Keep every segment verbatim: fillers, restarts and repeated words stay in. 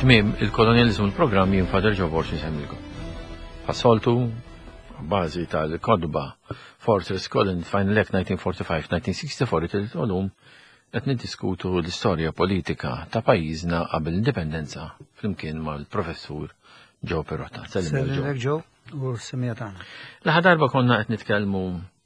fit-tmiem il-kolonializmu l-programm jinfader ġo forsi semmilkom. Fassoltu, bażi tal-kodba Fortress Colony Final Act nineteen forty-five nineteen sixty-four il-tolum qed niddiskutu l-istorja politika ta' pajjiżna qabel l-indipendenza flimkien mal-professur Joe Perotta. Sellek Joe u semija tagħna. L-aħħar darba konna qed nitkellmu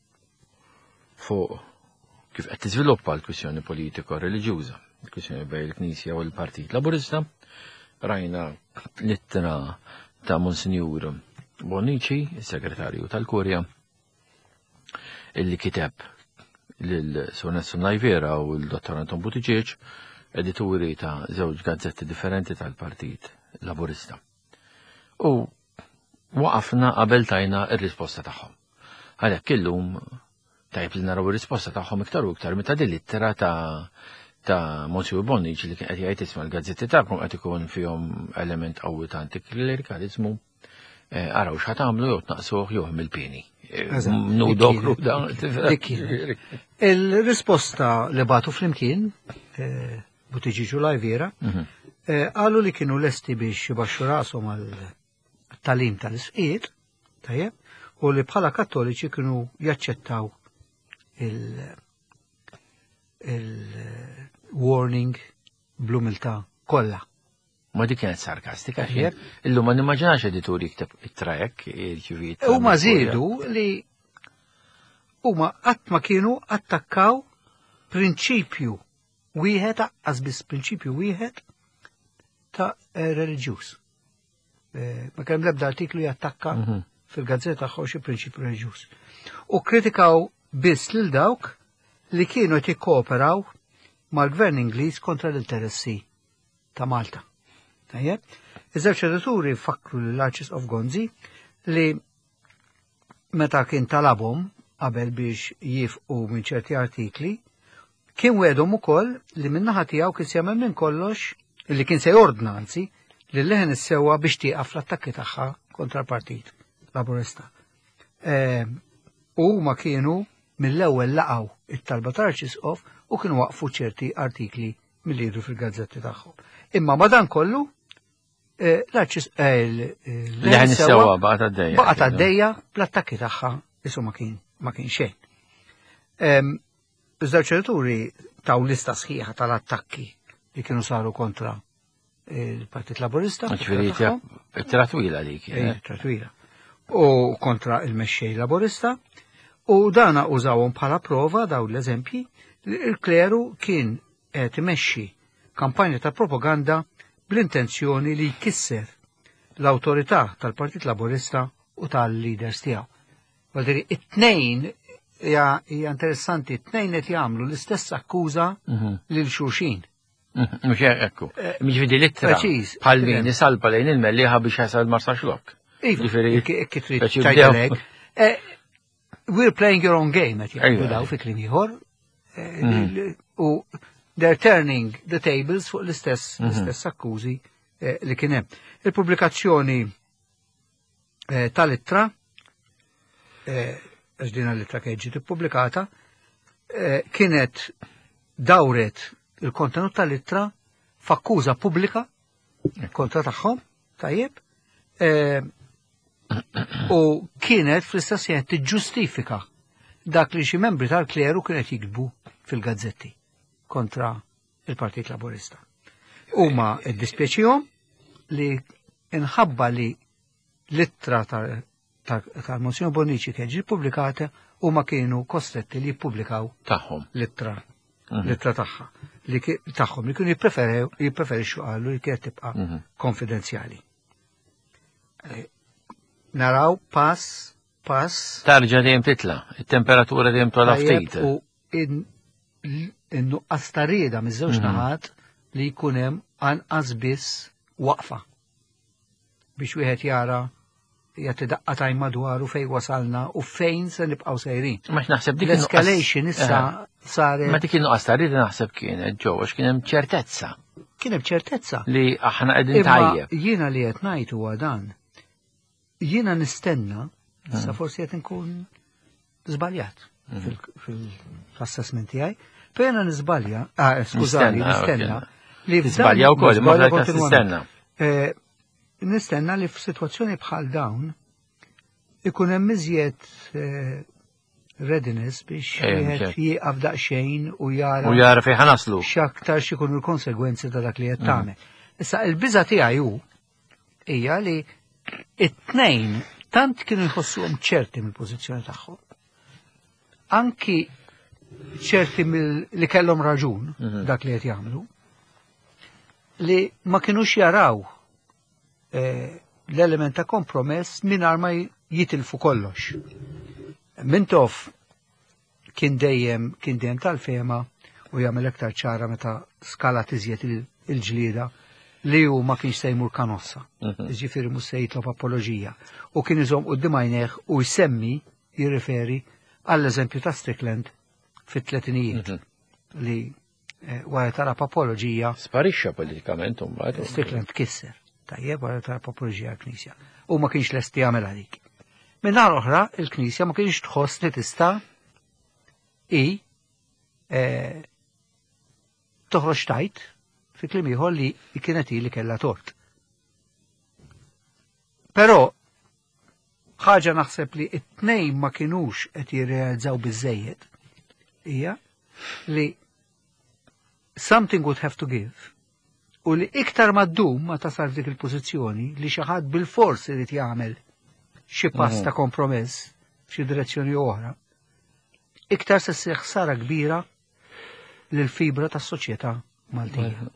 fuq kif qed tiżviluppa l-kwistjoni politika u reliġjuża, il-kwistjoni bejn il-Knisja u l-Partit Laburista. Rajna littra ta' Monsinjur Bonnici, il-segretarju tal-Kurja, illi kiteb lil-Sur Nelson Lajvera u l-Dottor Anton Buttigieg, edituri ta' żewġ gazzetti differenti tal-Partit Laburista. U waqafna qabel tajna ir-risposta tagħhom. Għalhekk illum tajb li naraw ir-risposta tagħhom iktar u iktar meta din littra ta' ta' Monsignor Bonnici li kien qed jgħid isma' l-gazzetti tagħkom qed ikun fihom element qawwi ta' antiklerikalizmu. Araw x'ħat għamlu jew tnaqsuh jew mill-pieni. Nudokru dan. Il-risposta li batu flimkien Buttigieg u Lajvera qalu li kienu lesti biex jibaxxu rashom għal-talim tal-isqiet, tajjeb, u li bħala kattoliċi kienu jaċċettaw il-warning bl-umiltà kollha. Ma dik kienet sarkastika xier, illum ma nimmaġinax edituri jikteb it-trajek, il-ċivit. Huma żiedu li huma qatt ma kienu attakkaw prinċipju wieħed aqqas biss prinċipju wieħed ta' reliġjuż. Ma kemm l-ebda artiklu jattakka fil-gazzetta tagħhom xi prinċipju reliġjuż. U kritikaw biss lil dawk li kienu qed jikkooperaw mal-Gvern Ingliż kontra l-interessi ta' Malta. Tajjeb, iż-żewġ edituri fakru l-Archers of Gonzi li meta kien talabhom qabel biex jifqu minn ċerti artikli, kien wedhom ukoll li min-naħa tiegħu kien se jagħmel minn kollox li kien se jordna anzi li leħen issewwa biex tieqaf l-attakki tagħha kontra l-Partit Laburista. U huma kienu mill-ewwel laqgħu it-talba tal-Archers of u kienu waqfu ċerti artikli mill-jidru fil-gazzetti tagħhom. Imma madankollu l-Archers leħen issewwa baqgħet għaddejja. Baqgħet għaddejja bl-attakki tagħha isu ma kien ma kien xejn. Iż-żewġ edituri taw lista sħiħa tal-attakki li kienu saru kontra il-Partit Laburista. Ittra twila dik. Ittra twila. U kontra il-mexxej Laburista. U dana użawhom bħala prova daw l-eżempji li l-kleru kien qed imexxi kampanja ta' propaganda bl-intenzjoni li jkisser l-awtorità tal-Partit Laburista u tal-leaders tiegħu. Għaldiri, it-tnejn, hija interessanti, it-tnejn qed jagħmlu l-istess akkuża lil xulxin. Mhux ekku. Mhix vidi littra bħal min isalba lejn il-melliħa biex jasal Marsa Xlok. We're playing your own game qed jgħidu daw fi kliem ieħor. U they're turning the tables fuq l-istess l-istess akkużi li kien hemm. Il-pubblikazzjoni tal-ittra għax din l-ittra kien ġiet ippubblikata kienet dawret il-kontenut tal-ittra f'akkuża pubblika kontra tagħhom, tajjeb, u kienet fl-istess jien tiġġustifika dak li xi membri tal-kleru kienet jikdbu fil-gazzetti kontra il-Partit Laburista. Huma ddispjaċihom li inħabba li l-ittra tal-Monsignor Bonnici kien ġie pubblikata huma kienu kostretti li jippubblikaw tagħhom l-ittra l-ittra tagħha li tagħhom li kienu jippreferixxu qalu li kienet tibqa' konfidenzjali. Naraw pass pass tarġa dejjem titla, it-temperatura dejjem tola ftit. U in-nuqqas ta' rieda miż-żewġ naħat li jkun hemm anqas biss waqfa biex wieħed jara jagħti daqqa tajn madwaru fejn wasalna u fejn se nibqgħu sejrin. Ma naħseb dik l-escalation issa saret. Ma dik in-nuqqas ta' rieda naħseb kienet ġewwa x'kien hemm ċertezza. Kien hemm ċertezza. Li aħna qegħdin tajjeb. Jiena li qed ngħid huwa dan. Jiena nistenna, sa forsi qed inkun żbaljat fil-assessment tiegħi, però jiena nisbalja, ah skużani, nistenna li żbalja wkoll, ma tistenna. Nistenna li f'sitwazzjoni bħal dawn ikun hemm iżjed readiness biex wieħed jieqaf daqsxejn u jara U jara fejn ħanaslu. x'aktar x'ikunu l-konsegwenzi ta' dak li qed tagħmel. Issa l-biża' tiegħi hu hija li it-tnejn tant kienu jħossuhom ċerti mill-pożizzjoni tagħhom. Anki ċerti li kellhom raġun dak li qed jagħmlu li ma kinux jaraw l-element ta' kompromess mingħajr ma jitilfu kollox. Mintoff kien dejjem kien dejjem tal-fema u jagħmel aktar ċara meta skala tiżjed il-ġlieda li hu ma kienx se jmur kanossa. Jiġifieri mhux se jitlob apoloġija. U kien iżomm quddiem għajnejh u jsemmi jirriferi għall-eżempju ta' Strickland fit-tletinijiet li wara talab apoloġija Sparixxa politikament imbagħad. Strickland kisser. Tajjeb wara talab apoloġija għall-Knisja. U ma kienx lest jagħmel għalik. Minn nhar oħra il-Knisja ma kienx tħoss li tista' i toħroġ tajt fi kliem ieħor li kienet hi li kellha tort. Però ħaġa naħseb li t-tnejn ma kinux qed jirrealizzaw biżejjed hija li something would have to give u li iktar ma ddum ma tasal dik il-pożizzjoni li xi ħadd bil-fors irid jagħmel xi pass ta' kompromess f'xi direzzjoni oħra, iktar se ssir ħsara kbira lill-fibra tas-soċjetà Maltija.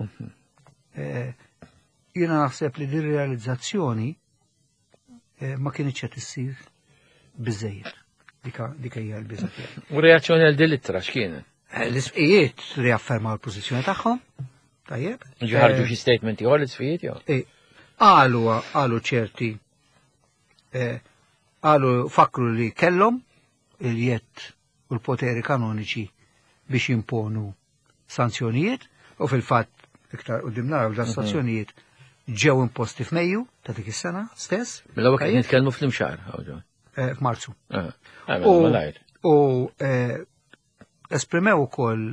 Jiena naħseb li din realizzazzjoni ma kienx qed issir biżejjed. Dik hija l-biża' tiegħi. U reazzjoni għal din l-ittra x'kienet? L-isqijiet riaffermaw l-pożizzjoni tagħhom. Tajjeb. Ġiħarġu xi statement ieħor l-isqijiet jew? Qalu qalu ċerti qalu fakru li kellhom il-jett u l-poteri kanoniċi biex jimponu sanzjonijiet u fil-fatt iktar qudiem naraw da sanzjonijiet ġew imposti f'Mejju ta' dik is-sena stess. Mill-ewwel kien nitkellmu fl-imxar. F'Marzu. U esprimew ukoll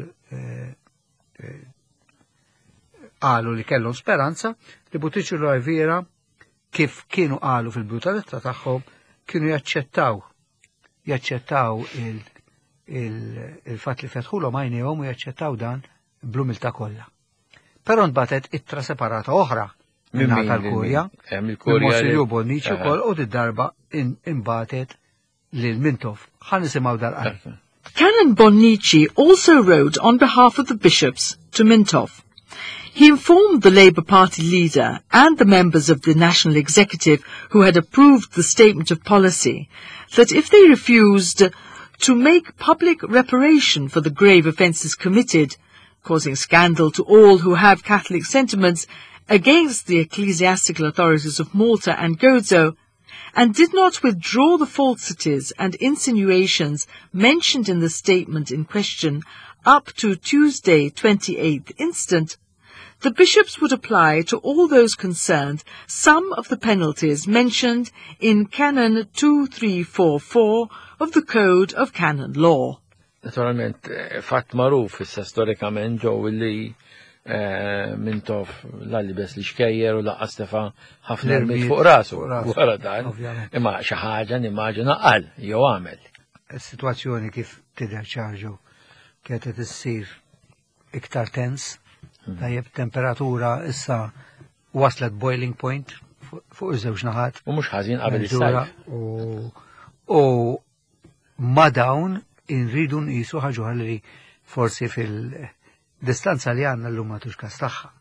qalu li kellhom speranza li Buttigieg u Rivera kif kienu qalu fil-bidu tal-ittra tagħhom kienu jaċċettaw jaċċettaw il-fatt li fetħulhom għajnejhom u jaċċettaw dan bl-umiltà kollha. Però nbatet ittra separata oħra minn tal-Kurja, Monsinjur Bonnici wkoll u d-darba imbatet lil Mintoff. Ħa nisimgħu dal-qari. Canon Bonnici also wrote on behalf of the bishops to Mintoff. He informed the Labour Party leader and the members of the National Executive who had approved the statement of policy that if they refused to make public reparation for the grave offences committed, causing scandal to all who have Catholic sentiments against the ecclesiastical authorities of Malta and Gozo, and did not withdraw the falsities and insinuations mentioned in the statement in question up to Tuesday twenty-eighth instant, the bishops would apply to all those concerned some of the penalties mentioned in Canon two three four four of the Code of Canon Law. Naturalment, fatt magħruf issa storikament ġew illi Mintoff lalli bes li xkejjer u laqqa Stefa ħafna irmiet fuq rasu wara dan. Imma xi ħaġa nimmaġina qal jew għamel. Is-sitwazzjoni kif tidher ċarġu kienet qed issir iktar tens. Tajjeb temperatura issa waslet boiling point fuq iż-żewġ naħat. U mhux ħażin qabel is-sajf. U ma dawn inridu nqisu ħaġa li forsi fil-distanza li għandna llum ma tux każ tagħha.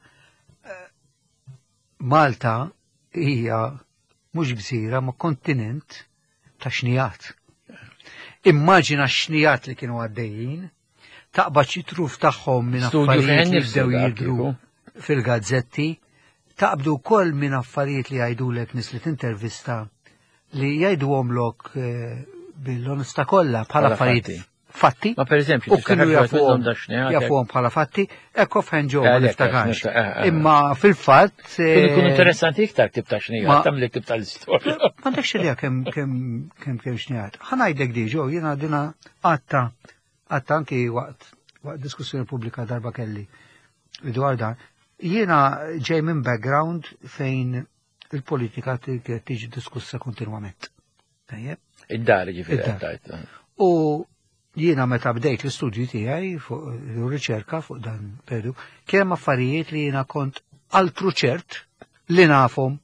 Malta hija mhux gżira ma kontinent ta' xnijat. Immaġina x-xnijat li kienu għaddejjin taqbad xi truf tagħhom minn affarijiet li bdew jidhru fil-gazzetti, taqbdu wkoll minn affarijiet li jgħidulek nies li tintervista li jgħiduhomlok bil-onesta kollha bħala affarijiet fatti. Ma pereżempju, u kienu jafuhom bħala fatti, hekk offhand ġew ma niftakarx. Imma fil-fatt kienu jkunu interessanti iktar tip ta' xnijat, tagħmel tip tal-istorja. M'għandekx idea kemm kemm kemm kemm xnijat. Ħa ngħidlek di ġew jiena dina għatta għatta anki waqt waqt diskussjoni pubblika darba kelli dwar dan jiena ġej minn background fejn il-politika tiġi diskussa kontinwament. Tajjeb? Id-dar ġifieri Id-dar. tajt. U jiena meta bdejt l-istudju tiegħi fuq ir-riċerka fuq dan periodu, kien hemm affarijiet li jiena kont altru ċert li nafhom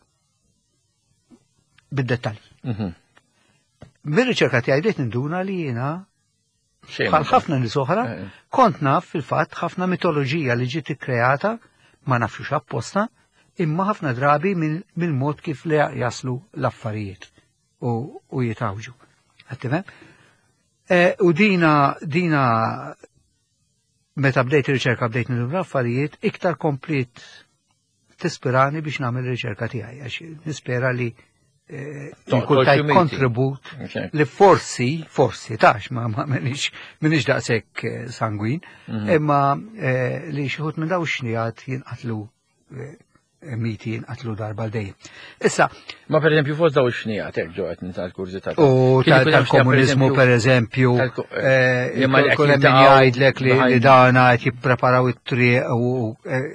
bid-dettalji. Mir-riċerka tiegħi bdejt ninduna li jiena bħal ħafna nies oħra kont naf fil-fatt ħafna mitoloġija li ġiet ikkreata ma nafx apposta imma ħafna drabi mill-mod kif li jaslu l-affarijiet u jitawġu. Għattifem? U dina dina meta bdejt ir-riċerka bdejt ninduna affarijiet iktar komplit tispirani biex nagħmel ir-riċerka tiegħi għax nispera li kultaj kontribut li forsi, forsi, tax, ma minix daqsek sanguin, imma li xieħut minn daw xnijat jinqatlu miti jinqatlu darba l-dejjem. Issa. Ma per eżempju fost daw xnijat, ek ġoħet nintal kurzita. U tal-komunizmu per eżempju, kunem min jgħidlek li dana għet jippreparaw it-triq u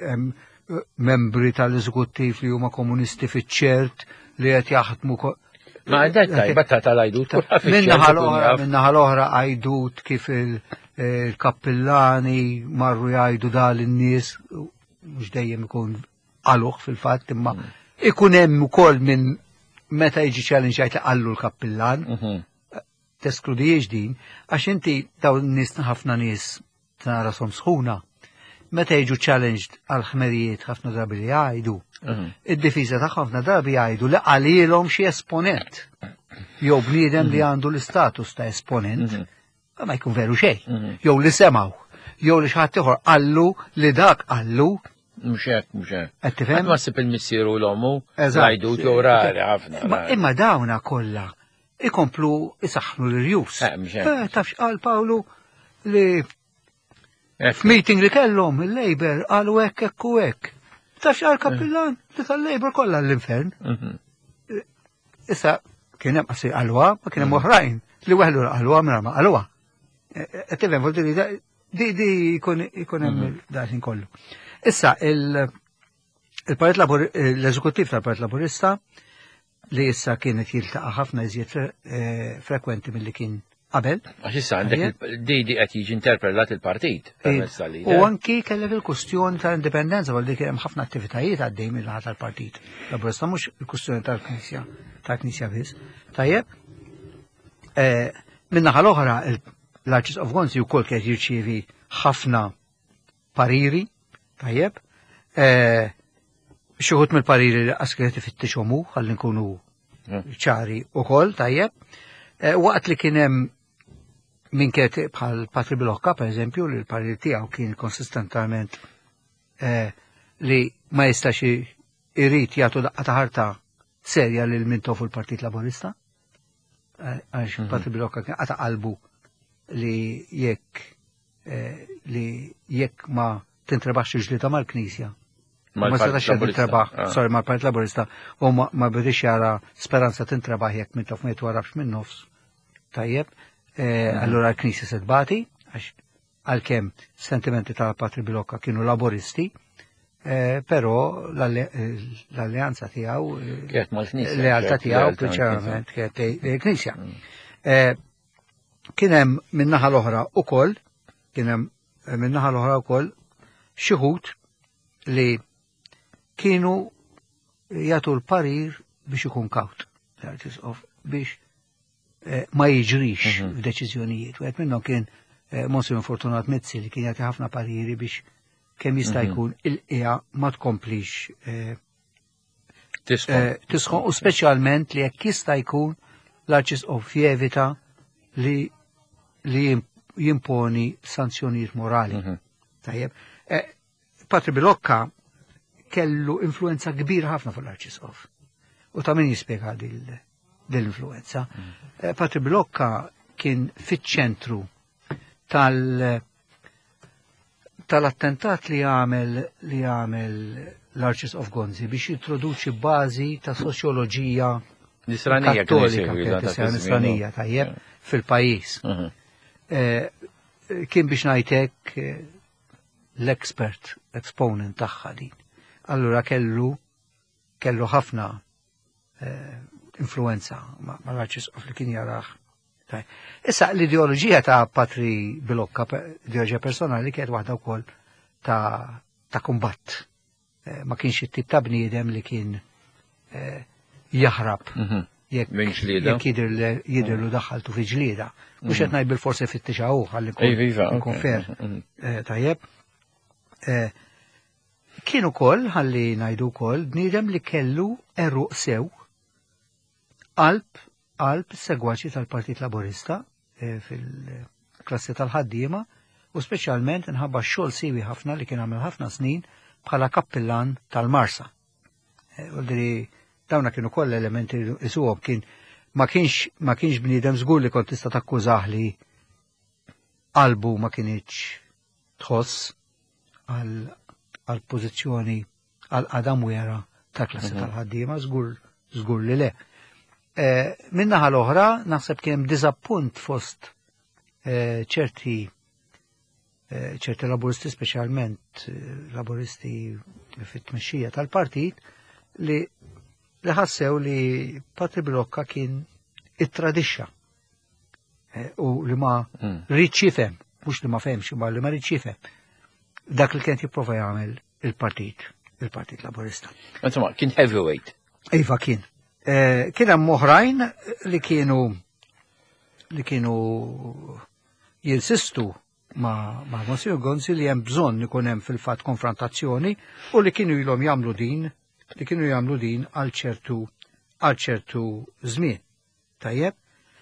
membri tal-eżekuttiv li huma komunisti fiċ-ċert li għet jaħdmu. Ma għedda, batta tal-ajdut. Minna ħal-oħra ajdut kif il-kappillani marru jgħajdu dal in-nies, mux dejjem ikun għaluħ fil-fat, imma ikun hemm ukoll minn meta jiġi challenge jgħid li qallu l-kappillan, teskludijiex din, għax inti daw n-nies ħafna nies tarasom sħuna, meta jiġu challenged għal-ħmerijiet ħafna drabi li jgħidu, id-difiża ta' ħafna drabi jgħidu li għalilhom xi esponent. Jew bniedem li għandu l-istatus ta' esponent, ma jkun veru xejn. Jew li semgħu, jew li xi ħadd ieħor qallu li dak qallu. Mhux hekk, mhux hekk. Qed tifhem? Ma sib il-missieru l-ommu, jgħidut jew rari ħafna. Imma dawna kollha ikomplu isaħħnu l-irjus. Tafx qal Pawlu li f'meeting li kellhom il-Labor qalu hekk hekk u hekk. Tafx qal kappillan li tal-Labor kollha l-infern. Issa kien hemm qasi qalwa, ma kien hemm oħrajn li weħlu qalwa minn ma qalwa. Qed tifhem di di jkun hemm daħin kollu. Issa il-Partit l-Eżekuttiv tal-Partit Laburista li issa kienet jiltaqa' ħafna iżjed frekwenti milli kien qabel. Għax issa għandek di di qed jiġi interpretat il-partit. U anki kellek il-kustjoni tal-indipendenza għal dik hemm ħafna attivitajiet għaddej mill-ħadd tal-partit. Laburista mhux il-kustjoni tal-Knisja tal-Knisja biss. Tajjeb. Min-naħa l-oħra l-Archers of Gonzi wkoll kien jirċievi ħafna pariri, tajjeb. Xi wħud mill-pariri li qasket ifittixhom hu ħalli nkunu ċari wkoll, tajjeb. Waqt li kien hemm min kiet bħal Patri Bilokka, per eżempju, li l-parir tiegħu kien konsistentalment li ma jistax irid jagħtu daqqa ta' ħarta serja lil min tofu l-Partit Laburista. Għax Patri Bilokka kien qata' qalbu li jekk li jekk ma tintrebax ġlita mal-Knisja. Ma setax tintrebaħ, sorry, mal-Partit Laburista, u ma bidix jara speranza tintrebaħ jekk min tof ma jitwarabx minn nofs. Tajjeb, allura l-Knisja sedbati, għax għal-kem sentimenti tal-Patri Bilokka kienu laboristi, pero l-alleanza tijaw, l-lealtà tijaw, preċerament, kiet l-Knisja. Kienem minnaħa l-oħra u koll, kienem minnaħa l-oħra u koll, xieħut li kienu jgħatu l-parir biex ikun kaut, biex ma jiġrix f'deċiżjonijiet. U għed minnom kien Monsignor Fortunat Mezzi li kien jgħati ħafna pariri biex kemm jista' jkun il-qija ma tkomplix tisħon, u speċjalment li jekk jista' jkun l-Arċisqof jevita li li jimponi sanzjonijiet morali. Tajjeb. Patri Bilokka kellu influenza kbira ħafna fuq l-Arċisqof. U ta' min jispjega dil-influenza. Patri Bilokka kien fiċ-ċentru tal- tal-attentat li għamel li għamel l-Archers of Gonzi biex jintroduċi bażi ta' soċjoloġija kattolika, nisranija tajjeb fil-pajjiż. Kien biex ngħidlek l-expert, exponent tagħha din. allura kellu kellu ħafna influenza ma l-arċisqof li kien jaraħ. Issa l-ideoloġija ta' Patri Bilokka, ideoloġija personali, kienet waħda wkoll ta' ta' kumbatt. Ma kienx it-tip ta' bniedem li kien jaħrab jekk jidherlu daħħaltu fi ġlieda. Mhux qed ngħid bil-forsi fittixaw ħalli nkun fair. Tajjeb. Kien ukoll ħalli ngħidu wkoll bniedem li kellu eruq sew qalb qalb segwaċi tal-Partit Laburista fil-klassi tal-ħaddiema u speċjalment inħabba xogħol siwi ħafna li kien għamel ħafna snin bħala kappillan tal-Marsa. Għaldri dawna kienu koll elementi isuhom kien ma kienx ma kienx bniedem żgur li kont tista' takkużah li qalbu ma kienx tħoss għal pożizzjoni għal qadam wera tal-klassi tal-ħaddiema żgur żgur li le. Minnaħa l-oħra naħseb kien diżappunt fost ċerti ċerti laburisti, speċjalment laburisti fit-tmexxija tal-partit, li li ħassew li Patri Bilokka kien it-tradixxa u li ma rridx jifhem, mhux li ma fehmx, imma li ma rridx jifhem dak li kien jipprova jagħmel il-partit, il-Partit Laburista. Insomma, kien heavyweight. Iva kien. Kien hemm oħrajn li kienu li kienu jinsistu ma' ma' Monsignor Gonzi li hemm bżonn ikun hemm fil-fatt konfrontazzjoni u li kienu ilhom jagħmlu din li kienu jagħmlu din għal ċertu għal ċertu żmien. Tajjeb?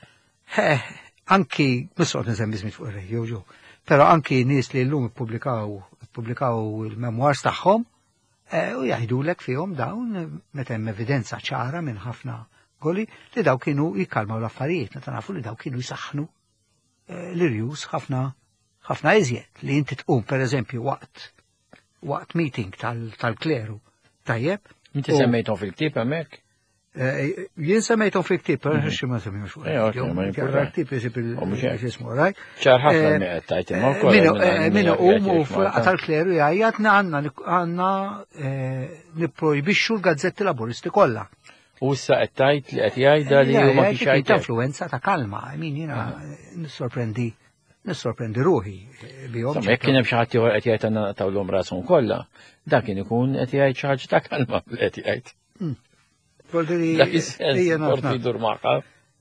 Anki misqod nisemmi żmien fuq ir-rejju ġew, però anki nies li llum ippubblikaw ippubblikaw il-memoirs tagħhom u jgħidulek fihom dawn meta hemm evidenza ċara minn ħafna goli li daw kienu jikkalmaw l-affarijiet, meta nafu li daw kienu jisaħħnu l-irjus ħafna ħafna iżjed li inti tqum pereżempju waqt waqt meeting tal-kleru. Tajjeb? Inti semmejthom fil-ktieb hemmhekk? Jien semmejthom fil-ktieb, xi ma semmejhom fuq. Il-ktieb isib il-ismu, rajt? ċar ħafna li qed tajt imma wkoll. Min hum u tal-kleru jgħid għandna nipprojbixxu l-gazzetti laburisti kollha. U issa qed tajt li qed jgħidha li huma kienx jgħid ta' influenza ta' kalma, min jiena nissorprendi nissorprendi ruħi bihom. Jekk kien hemm xi ħadd ieħor qed jgħid għandna tawlhom rashom kollha, dak kien ikun qed jgħid xi ħaġa ta' kalma qed jgħid. Dak is-sens forsi jdur magħha.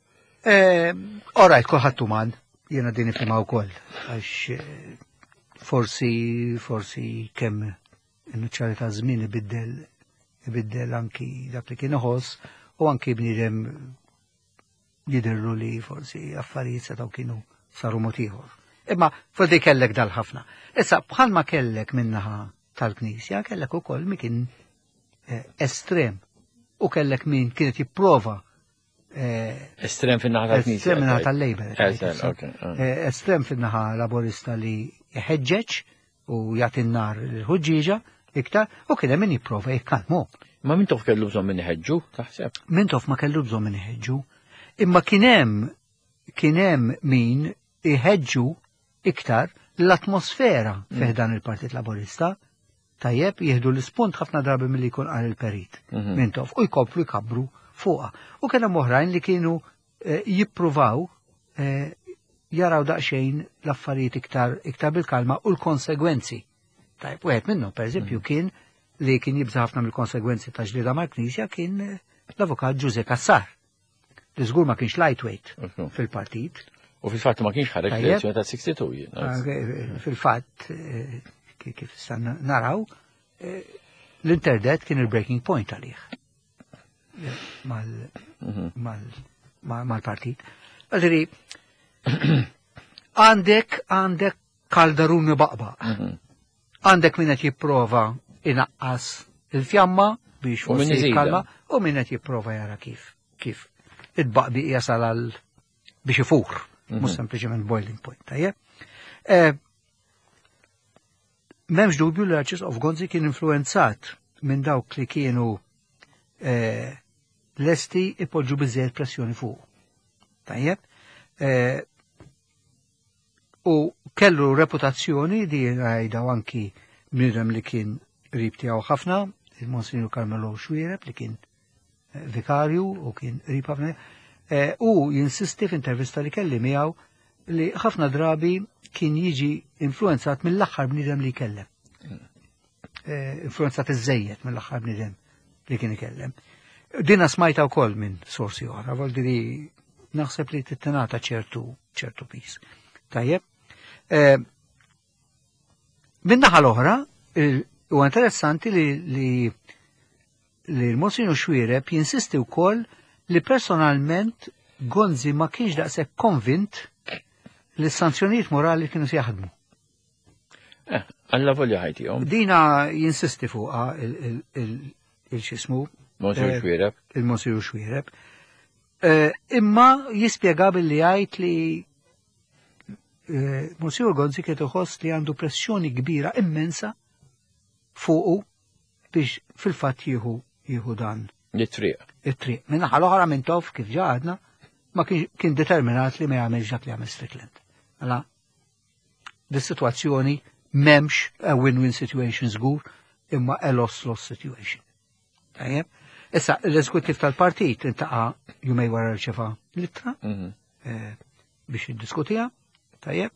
Orajt kulħadd uman, jiena din nifhimha wkoll għax forsi forsi kemm in-nuċċali ta' żmien ibiddel ibiddel anki dak li kien iħoss u anki bniedem jidhirlu li forsi affarijiet setgħu kienu saru mod ieħor. Imma forsi kellek dal-ħafna. Issa bħalma kellek minnaħa tal-Knisja, kellek ukoll min kien estrem u kellek min kienet jipprova estrem fin-naħa tal-Knisja. Estrem fin-naħa tal-Labor. Estrem fin-naħa laborista li jħeġġeġ u jagħti n-nar l-ħuġġieġa iktar u kien hemm min jipprova jikkalmu. Ma mintof kellu bżonn min iħeġġu, taħseb? Mintof ma kellu bżonn min iħeġġu, imma kien hemm kien hemm min iħeġġu iktar l-atmosfera fih dan il-Partit Laburista, tajjeb jieħdu l-ispunt ħafna drabi milli jkun qal il-perit mintof u jkomplu jkabbru fuqha. U kien hemm oħrajn li kienu jippruvaw jaraw daqsxejn l-affarijiet iktar iktar bil-kalma u l-konsegwenzi. Tajjeb wieħed minnhom pereżempju kien li kien jibża ħafna mill-konsegwenzi ta' ġlieda mal-Knisja kien l-avukat Giuseppe Cassar. Li żgur ma kienx lightweight fil-partit. U fil-fatt ma kienx ħarek l-elezzjoni ta' sessantadue. Fil-fatt kif issa naraw l-interdet kien il-breaking point għalih mal-partit. Għadri għandek għandek kaldaruni baqbaq. Għandek min qed jipprova inaqqas il-fjamma biex forsi jikkalma u min qed jipprova jara kif kif id-baqbi jasal għal biex ifur, mhux sempliċement boiling point, tajjeb. M'hemmx dubju li l-Arċisqof Gonzi kien influenzat minn dawk li kienu lesti ipoġġu biżżejjed pressjoni fuq. Tajjeb. U kellu reputazzjoni di rajdaw anki bniedem li kien qrib tiegħu ħafna, il-Monsignor Carmelo Xwiereb li kien vikarju u kien ripavne, u jinsisti f'intervista li kelli miegħu li ħafna drabi kien jiġi influenzat mill-aħħar bniedem li kellem. Influenzat iż-żejjed mill-aħħar bniedem li kien ikellem. Dina smajta wkoll minn sorsi oħra, voldi li naħseb li tittenata ċertu ċertu pis. Tajjeb. Min-naħa l-oħra, u interessanti li li li l-Monsignor Xwiereb jinsisti wkoll li personalment Gonzi ma kienx daqshekk konvint li s-sanzjonijiet morali kienu se jaħdmu. Eh, alla volja ħajtihom. Dina jinsisti fuqha il-xismu. Monsignor Xwiereb. Il-Monsignor Xwiereb. Imma jispjega billi jgħid li Monsignor Gonzi kien iħoss li għandu pressjoni kbira immensa fuqu biex fil-fatt jieħu jieħu dan. It-triq. It-triq. Minna ħal-oħra minn tof kif ġaħadna, ma kien determinat li ma jagħmelx dak li għamel Strickland. Għala, di situazzjoni memx a win-win situation żgur, imma a loss-loss situation. Tajjeb? Issa, l-eżekutiv tal-partit intaqa jumej wara rċefa littra biex jiddiskutija. Tajjeb?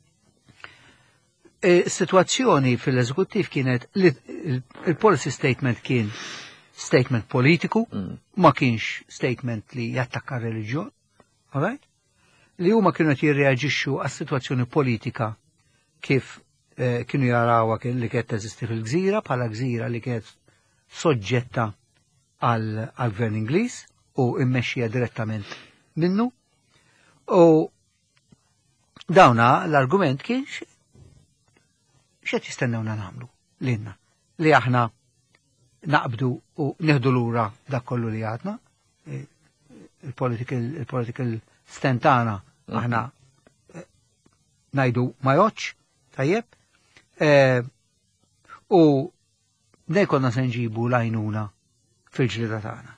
Situazzjoni fil-eżekutiv kienet il-policy statement kien statement politiku, ma kienx statement li jattakka reliġjon, li huma kienu qed jirreaġixxu għas-sitwazzjoni politika kif kienu jarawha li kienet teżisti fil-gżira bħala gżira li kienet soġġetta għall-Gvern Ingliż u mmexxija direttament minnu. U dawna l-argument kien x'qed jistennewna nagħmlu lilna li aħna naqbdu u neħdu lura dak kollu li għadna, il-political stentana aħna najdu ma joċ, tajjeb, u nej konna se nġibu lajnuna fil-ġlida tagħna.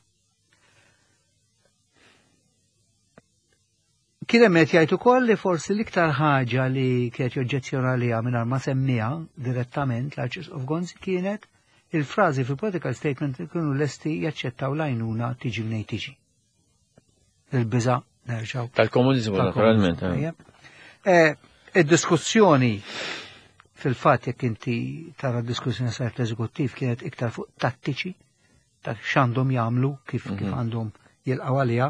Kien hemm qed jgħid ukoll li forsi l-iktar ħaġa li kienet joġġezzjona liha mingħajr ma semmiha direttament l-Archbishop of Gonzi kienet il-frażi fil-political statement kienu lesti jaċċettaw lajnuna tiġi mnej tiġi. Il-biża nerġaw. Tal-komunizmu, naturalment. Id-diskussjoni fil-fatt jekk inti tara d-diskussjoni sar eżekuttiv kienet iktar fuq tattiċi, ta' x'għandhom jagħmlu kif kif għandhom jilqgħu għaliha.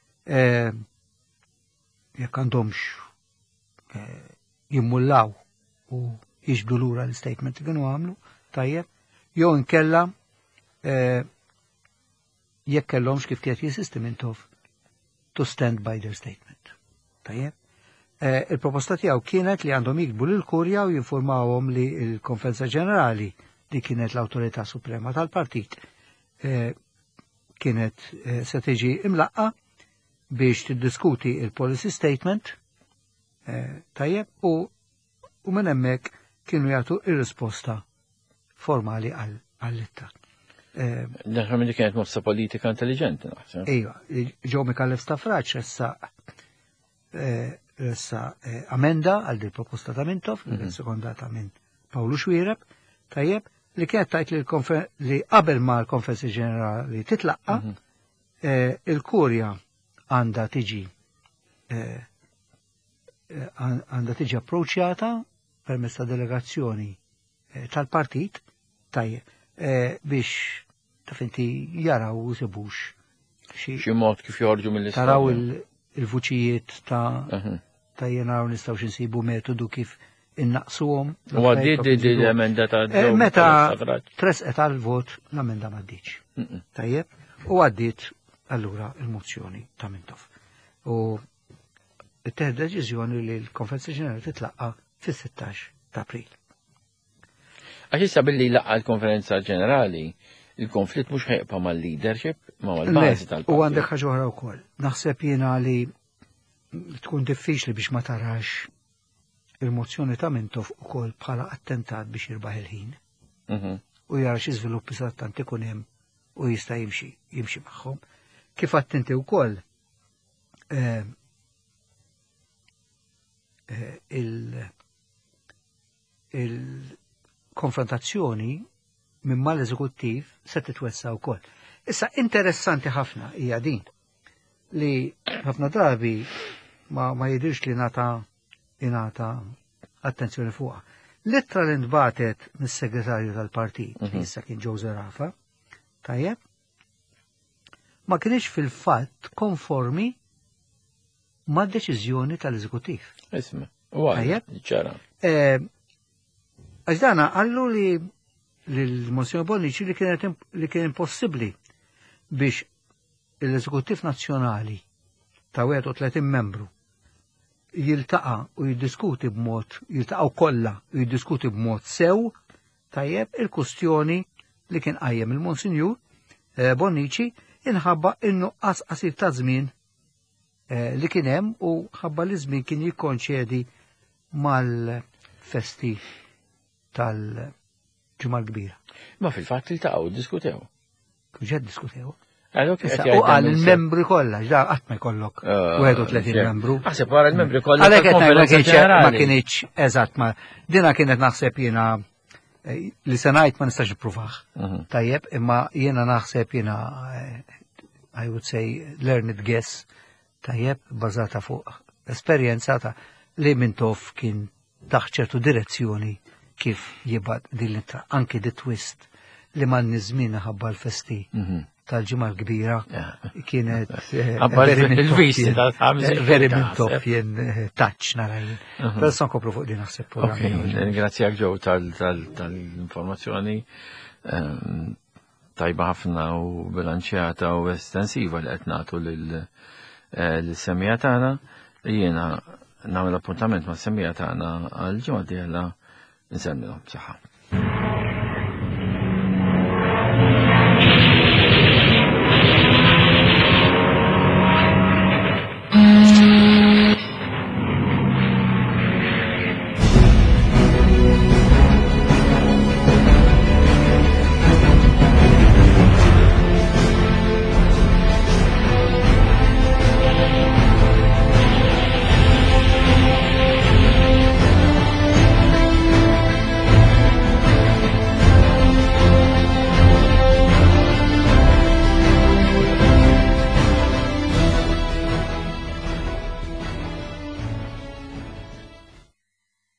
Jekk għandhomx jimmullaw u jiġbdu lura l-statement li kienu għamlu, tajjeb, jew inkella jekk kellhomx kif kienet jisistem intof to stand by their statement. Tajjeb? Il-proposta tiegħu kienet li għandhom jikbu lil kurja u jinformawhom li l-Konferenza Ġenerali li kienet l-Awtorità Suprema tal-Partit kienet se tiġi imlaqqa biex tiddiskuti il-policy statement tajjeb u minn hemmhekk kienu jagħtu ir-risposta formali għall-itta. Naħra minn kienet mossa politika intelligenti, naħseb. Ejwa, ġew Mikallef Staffraċ ressa ressa amenda għal di proposta ta' Mintoff, sekondata minn Pawlu Xwiereb, tajjeb, li kienet tajt li qabel ma l-Konferenza Ġenerali titlaqqa, il-Kurja għandha tiġi għandha tiġi approċċjata permezz ta' delegazzjoni tal-partit tajjeb biex taf inti jaraw u sebux xi mod kif joħorġu mill-istorja. Taraw il-vuċijiet ta' ta' jenaw nistgħu xinsibu metodu kif innaqsuhom. U għaddiet l-emenda ta' meta tresqet għal-vot l-emenda m'għaddietx. Tajjeb, u għaddiet allura il-mozzjoni ta' Mintoff. U ttieħed deċiżjoni li l-Konferenza Ġenerali titlaqqa fis-sittax ta' April. Għax issa billi laqqa l-Konferenza Ġenerali, il-konflitt mhux ħejqa mal-leadership, ma mal-bażi tal-partit. U għandek ħaġa oħra wkoll. Naħseb jiena li tkun diffiċli biex ma tarax il-mozzjoni ta' Mintoff ukoll bħala attentat biex jirbaħ il-ħin. U jara xi żviluppi sattant ikun hemm u jista' jimxi jimxi magħhom. Kif attenti wkoll il konfrontazzjoni minn mal-eżekuttiv se titwessa wkoll. Issa interessanti ħafna hija din li ħafna drabi ma, ma jidirx li nata inata attenzjoni fuqha. L-ittra li ntbatet mis-segretarju tal-partit, li issa kien Joe Zarafa, tajjeb, ma kienx fil-fatt konformi ma' deċiżjoni tal-eżekuttiv. Isma, tajjeb, ċara. Għax dana għallu li l-Monsignor Bonnici li kien impossibbli biex l-Eżekuttiv Nazzjonali ta' wieħed u tletin membru jiltaqa' u jiddiskuti b'mod, jiltaqgħu kollha u jiddiskuti b'mod sew tajjeb il-kustjoni li kien qajjem il-Monsignor Bonnici inħabba in-nuqqas qasir ta' żmien li kien hemm u ħabba li żmien kien jikkonċedi mal-festi tal-ġimgħa l-kbira. Ma fil-fatt iltaqgħu diskutew. Ġed diskutew. U għal il-membri kollha, ġda qatt ma jkollok wieħed u tletin membru. Aħseb wara l-membri kollha. Għalhekk qed ma kienx eżatt ma dina kienet naħseb jiena li se ngħid ma nistax ippruvaħ. Tajjeb, imma jiena naħseb jiena I would say learned guess tajjeb bażata fuq esperjenza ta' li Mintoff kien taħt ċertu direzzjoni kif jibgħat din l-ittra anki di twist li ma nizmin ħabba l-festi tal-ġimgħa l-kbira kienet veri Mintoff jien taċ narajn. Però nkopru fuq din naħseb. Ringrazzjak Joe tal-informazzjoni tajba ħafna u bilanċjata u estensiva li qed nagħtu l-semmija tagħna. Jiena nagħmel appuntament ma' semmija tagħna għal ġimgħa dieħla nsemmilhom saħħa.